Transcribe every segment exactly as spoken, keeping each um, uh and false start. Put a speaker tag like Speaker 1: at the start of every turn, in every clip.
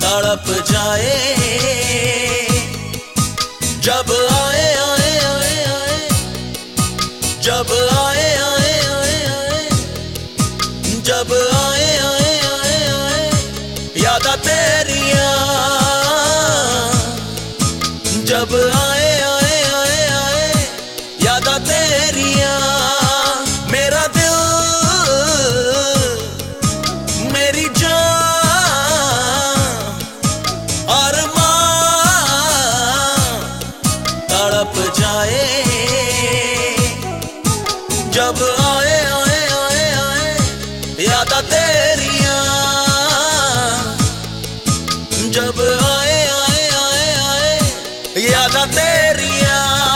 Speaker 1: तड़प जाए जब आए आए आए आए जब आए आए आए आए जब आए आए आए आए यादा तेरिया जब आए आए आए आए यादा तेरिया मेरा दिल मेरी जान और मां तड़प जाए जब आए आए आए आए यादा तेरिया जब आए आए आए आए यादा तेरिया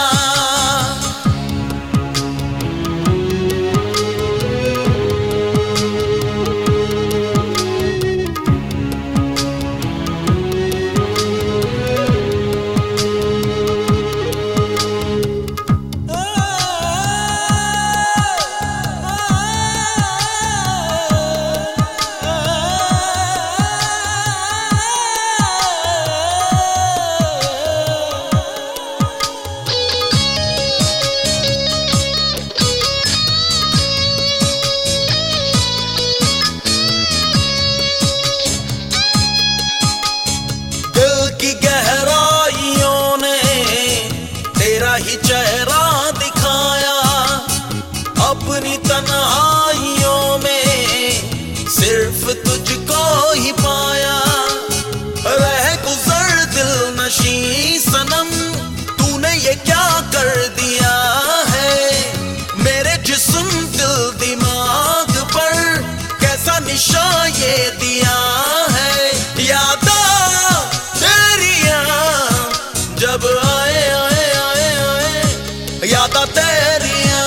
Speaker 1: ही चेहरा दिखाया अपनी तन्हाइयों में सिर्फ तुझको ही पाया रह गुजर दिल नशी सनम तूने ये क्या कर दिया है मेरे जिस्म दिल दिमाग पर कैसा निशा ये दिया है यादा तेरिया जब आए आए यादा तेरिया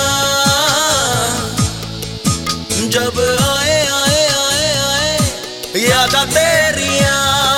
Speaker 1: जब आए आए आए आए यादा तेरिया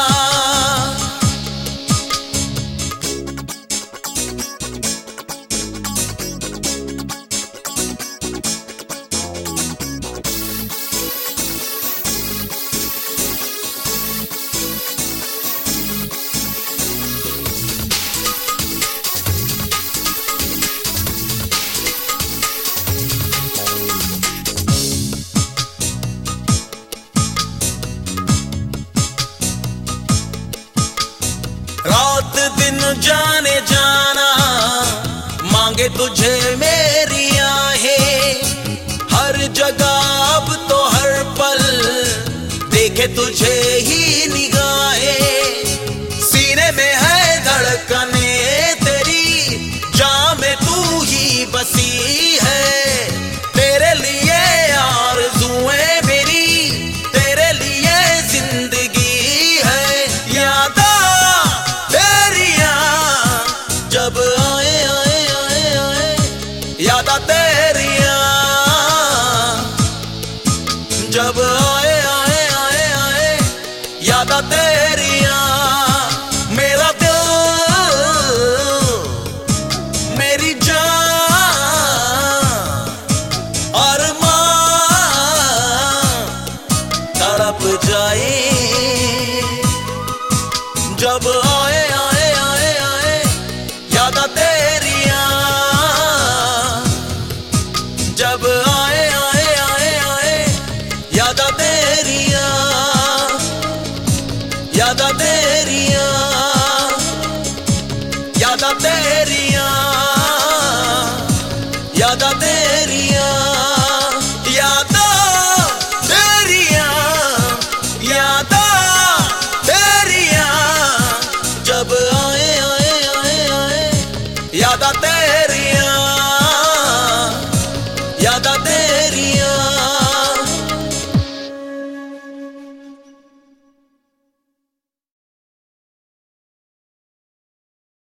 Speaker 1: रात दिन जाने जाना मांगे तुझे मेरी आहें हर जगह अब तो हर पल देखे तुझे ही निगाहें सीने में है धड़कने तेरी जान में तू ही बसी है तेरे लिए आरज़ुएं मेरी तेरे लिए जिंदगी है यादा जब आए आए आए आए यादा तेरिया जब आए आए आए आए यादा तेरिया मेरा दिल मेरी जान और मां तड़प जाए जब आए आए आए आए यादा तेरिया जब आए आए आए आए यादा तेरिया यादा तेरिया यादा तेरिया यादा तेरिया यादा तेरिया यादा तेरिया जब आए आए आए आए यादा तेरिया यादा तेरिया